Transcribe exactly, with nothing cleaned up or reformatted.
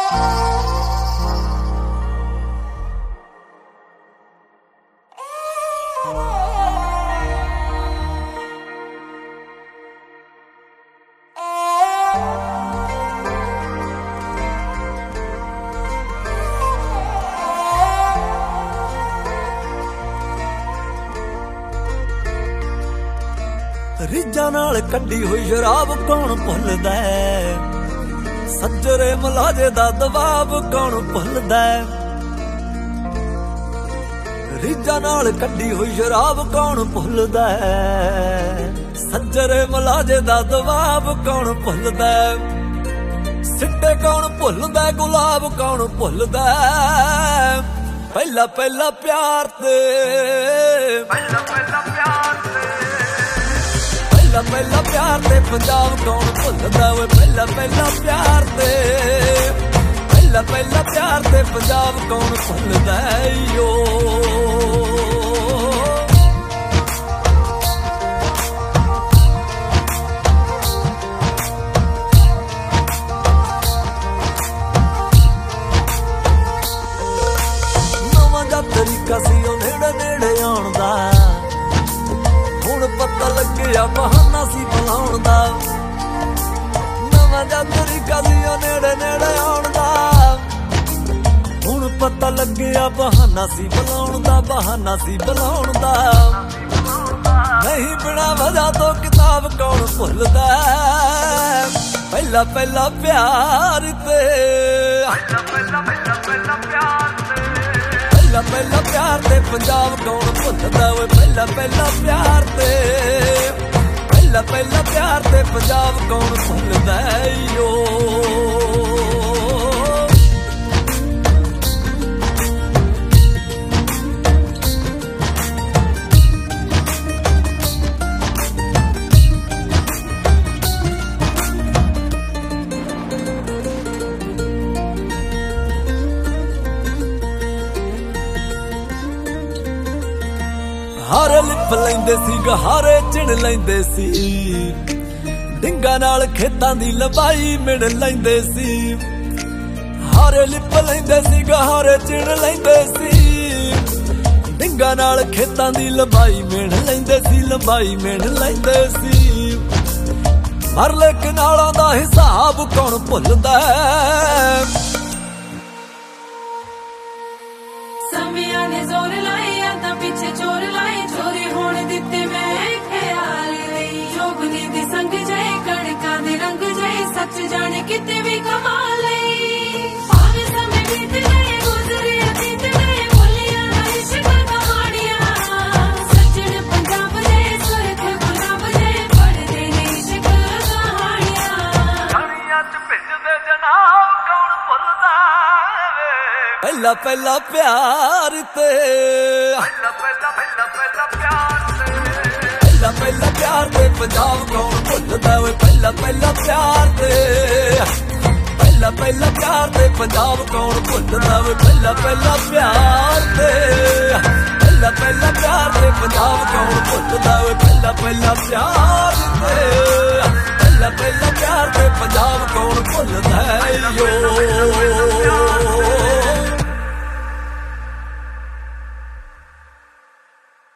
ਰੀਝਾਂ ਨਾਲ ਕੱਢੀ ਹੋਈ ਸ਼ਰਾਬ ਕੌਣ ਭੁੱਲਦਾ, ਸੱਜਰੇ ਮਲਾਜੇ ਦਾ ਦਬਾਬ ਕੌਣ ਭੁੱਲਦਾ। ਰੀਝਾਂ ਨਾਲ ਕੱਢੀ ਹੋਈ ਸ਼ਰਾਬ ਕੌਣ ਭੁੱਲਦਾ, ਸੱਜਰੇ ਮਲਾਜੇ ਦਾ ਦਬਾਬ ਕੌਣ ਭੁੱਲਦਾ। ਸਿੱਟੇ ਕੌਣ ਭੁੱਲਦਾ, ਗੁਲਾਬ ਕੌਣ ਭੁੱਲਦਾ। ਪਹਿਲਾ ਪਹਿਲਾ ਪਿਆਰ ਤੇ ਪਹਿਲਾ ਪਹਿਲਾ ਪਿਆਰ ਤੇ ਪਹਿਲਾ ਪਹਿਲਾ ਪਿਆਰ ਤੇ ਪੰਜਾਬ ਕੌਣ ਭੁੱਲਦਾ ਓਏ। ਪਹਿਲਾ ਪਹਿਲਾ ਪਿਆਰ ਤੇ ਪਹਿਲਾ ਪਹਿਲਾ ਪਿਆਰ ਤੇ ਪੰਜਾਬ ਕੌਣ ਭੁੱਲਦਾ ਓ। ਨਵਾਂ ਦਾ ਤਰੀਕਾ ਸੀ ਉਹ ਨੇੜੇ ਨੇੜੇ ਆਉਣ ਦਾ, ਹੁਣ ਪਤਾ ਲੱਗਿਆ ਬਹਾਨਾ ਸੀ ਬੁਲਾਉਣ ਦਾ। ਨਵਾਂ ਜਿਹਾ ਤਰੀਕਾ ਸੀ ਉਹ ਨੇੜੇ ਨੇੜੇ ਆਉਣ ਦਾ, ਹੁਣ ਪਤਾ ਲੱਗਿਆ ਬਹਾਨਾ ਸੀ ਬੁਲਾਉਣ ਦਾ। ਬਹਾਨਾ ਸੀ ਬੁਲਾਉਣ ਦਾ। ਨਹੀਂ ਬਿਨਾਂ ਵਜ੍ਹਾ ਤੋਂ ਕਿਤਾਬ ਕੌਣ ਭੁੱਲਦਾ। ਪਹਿਲਾ ਪਹਿਲਾ ਪਿਆਰ ਤੇ ਪਹਿਲਾ ਪਹਿਲਾ ਪਹਿਲਾ ਪਹਿਲਾ ਪਿਆਰ ਤੇ ਪਹਿਲਾ ਪਹਿਲਾ ਪਿਆਰ ਤੇ ਪੰਜਾਬ ਕੌਣ ਭੁੱਲਦਾ ਓਏ। ਪਹਿਲਾ ਪਹਿਲਾ ਪਿਆਰ ਤੇ ਪਹਿਲਾ ਪਹਿਲਾ ਪਿਆਰ ਤੇ ਪੰਜਾਬ ਕੌਣ ਭੁੱਲਦਾ ਓ। ਹਾਰੇ ਲਿਪ ਲੈਂਦੇ ਸੀ ਗਹਾਰੇ ਚਿਣ ਲੈਂਦੇ ਸੀ, ਡਿੰਗਾਂ ਨਾਲ ਖੇਤਾਂ ਦੀ ਲੰਬਾਈ ਮਿਣ ਲੈਂਦੇ ਸੀ। ਹਾਰੇ ਲਿਪ ਲੈਂਦੇ ਸੀ ਗਹਾਰੇ ਚਿਣ ਲੈਂਦੇ ਸੀ, ਡਿੰਗਾਂ ਨਾਲ ਖੇਤਾਂ ਦੀ ਲੰਬਾਈ ਮਿਣ ਲੈਂਦੇ ਸੀ। ਲੰਬਾਈ ਮਿਣ ਲੈਂਦੇ ਸੀ। ਮਰਲੇ ਕਨਾਲਾਂ ਦਾ ਹਿਸਾਬ ਕੌਣ ਭੁੱਲਦਾ। ਸਮਿਆਂ ਨੇ ਜ਼ੋਰ ਲਾਇਆ ਤਾਂ ਪਿੱਛੇ ਚੋਰ ਲਾਏ, ਚੋਰੀ ਹੋਣ ਦਿੱਤੇ ਮੈਂ ਖਿਆਲ ਲਈ। ਜੋਗਨੀ ਦੇ ਸੰਗ ਜਾਏ ਕਣਕਾਂ ਦੇ ਰੰਗ ਜਾਏ, ਸੱਚ ਜਾਣੇ ਕਿਤੇ ਵੀ ਕਮਾ ਲਈ। ਭਾਵੇਂ ਸਮੇਂ ਬੀਤ ਗਏ ਗੁਜ਼ਰੇ ਅਤੀਤ ਗਏ, ਭੁੱਲੀਆਂ ਨਾ ਇਸ਼ਕ ਕਹਾਣੀਆਂ। ਸੱਜਣ ਪੰਜਾਬ ਦੇ ਸੁਰਖ ਗੁਲਾਬ ਦੇ, ਪੜ੍ਹਦੇ ਨੇ ਇਸ਼ਕ ਕਹਾਣੀਆਂ। ਕਣੀਆਂ ਚ ਭਿੱਜਦੇ ਜਨਾਬ ਕੌਣ ਭੁੱਲਦਾ। ਪਹਿਲਾ ਪਹਿਲਾ ਪਿਆਰ ਤੇ ਪਹਿਲਾ ਪਹਿਲਾ ਪਹਿਲਾ ਪਹਿਲਾ ਪਿਆਰ ਤੇ ਪਹਿਲਾ ਪਹਿਲਾ ਪਿਆਰ ਤੇ ਪੰਜਾਬ ਕੌਣ ਭੁੱਲਦਾ ਓਏ। ਪਹਿਲਾ ਪਹਿਲਾ ਪਿਆਰ ਤੇ ਪਹਿਲਾ ਪਹਿਲਾ ਪਿਆਰ ਤੇ ਪੰਜਾਬ ਕੌਣ ਭੁੱਲਦਾ ਓਏ। ਪਹਿਲਾ ਪਹਿਲਾ ਪਿਆਰ ਤੇ ਪਹਿਲਾ ਪਹਿਲਾ ਪਿਆਰ ਤੇ ਪੰਜਾਬ ਕੌਣ ਭੁੱਲਦਾ ਓਏ। ਪਹਿਲਾ ਪਹਿਲਾ ਪਿਆਰ